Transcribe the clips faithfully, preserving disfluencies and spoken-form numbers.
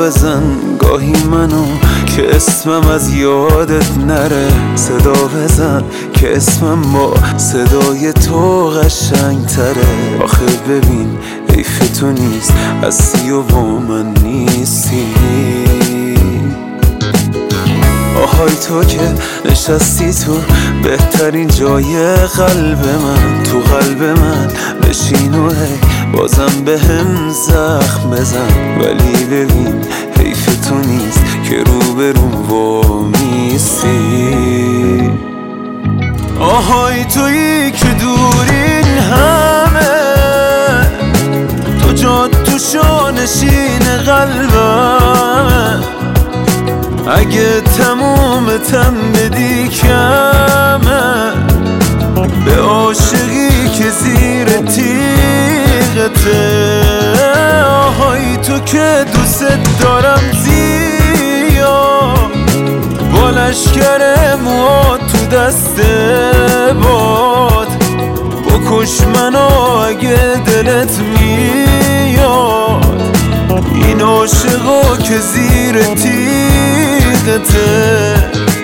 بزن گاهی منو که اسمم از یادت نره. صدا بزن که اسمم با صدای تو قشنگ تره. آخه ببین حیف تو نیست هستی و با من نیستی. آهای تو که نشستی تو بهترین جای قلب من، تو قلب من بشین و هی بازم به هم زخم بزن. ولی ببین حیف تو نیست که رو به رو وامیستی. آهای تویی که دورین همه، تو جا تو شانشین قلبم. اگه تموم تم بدی کمه به عاشقی که زیر تیغته. آهای تو که دوست دارم زیاد، با لشکر موها تو دست باد. بکش منو اگه دلت میاد، این عاشقا که زیر تیغته.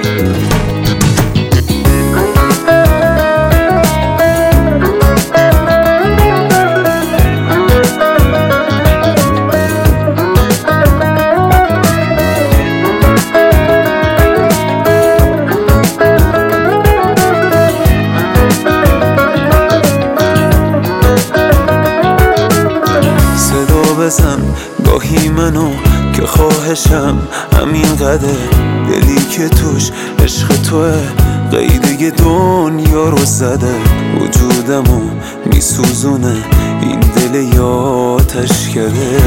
بزن گاهی منو که خواهشم همین قدر. دلی که توش عشق توه قیده دنیا رو زده. وجودمو میسوزونه این دل یاتش کرده.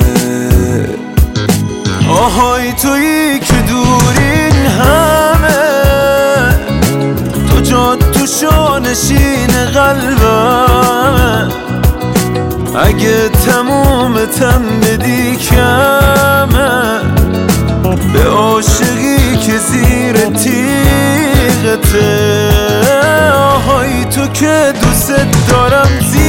آهای تویی که دورین همه، تو جا تو شانشین قلبم. اگه تموم تم بدی کمه به عاشقی که زیر تیغته. آهای تو که دوست دارم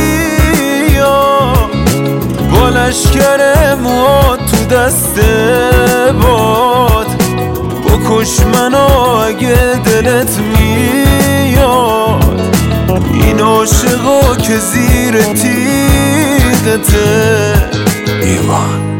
زیاد، با لشکر موها تو دست باد. بکش منو اگه دلت میاد، این عاشقا که زیر تیغته. ایوان